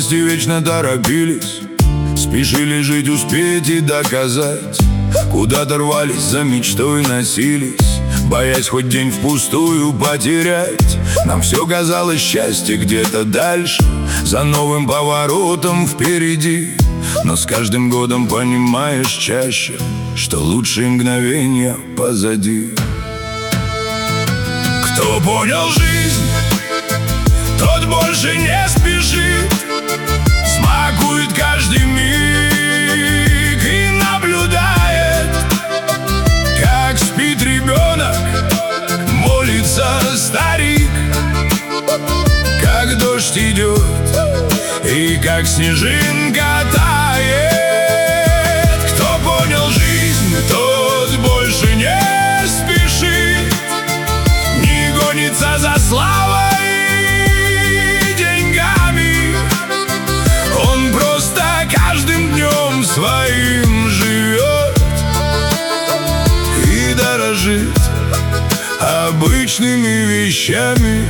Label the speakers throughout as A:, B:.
A: молодости вечно торопились, спешили жить, успеть и доказать. Куда-то рвались, за мечтой носились, боясь хоть день впустую потерять. Нам все казалось счастье где-то дальше, за новым поворотом впереди. Но с каждым годом понимаешь чаще, что лучшие мгновения позади. Кто понял жизнь, тот больше не спешит, смакует каждый миг и наблюдает, как спит ребенок, молится старик, как дождь идет и как снежинка тает. Кто понял жизнь, тот больше не спешит, не гонится за славой и деньгами. Он просто каждым днем своим живет и дорожит обычными вещами.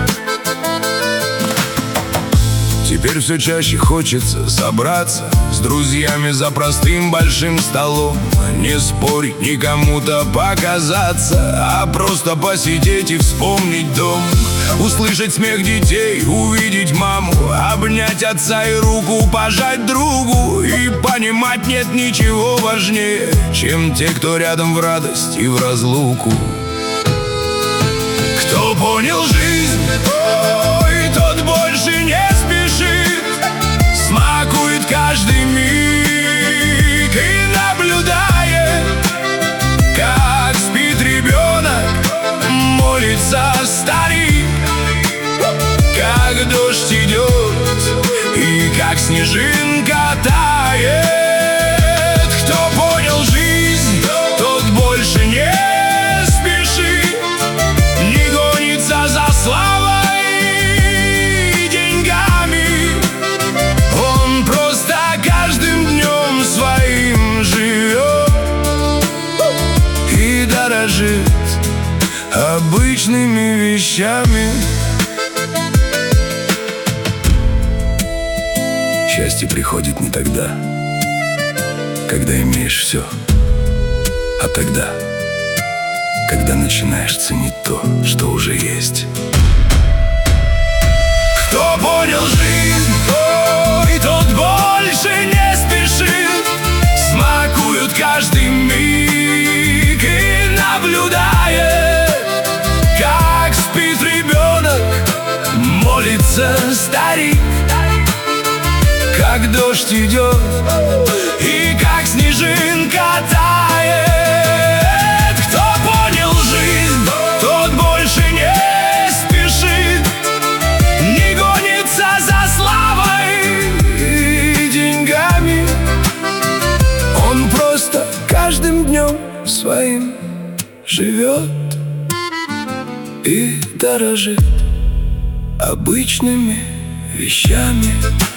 A: Теперь все чаще хочется собраться с друзьями за простым большим столом, не спорить, ни кому-то показаться, а просто посидеть и вспомнить дом. Услышать смех детей, увидеть маму, обнять отца и руку пожать другу. И понимать, нет ничего важнее, чем те, кто рядом в радость и в разлуку. Кто понял жизнь, ой, тот больше не спешит, смакует каждый миг и наблюдает, как спит ребенок, молится старик, как дождь идет и как снежинка тает. Кто понял жизнь, тот больше не спешит, не гонится за славой и деньгами. Он просто каждым днем своим живет и дорожит обычными вещами. Счастье приходит не тогда, когда имеешь все, а тогда, когда начинаешь ценить то, что уже есть. Кто понял жизнь, ой, тот больше не спешит, смакует каждый миг и наблюдает, как спит ребенок, молится старик, как дождь идет и как снежинка тает. Кто понял жизнь, тот больше не спешит, не гонится за славой и деньгами. Он просто каждым днем своим живет и дорожит обычными вещами.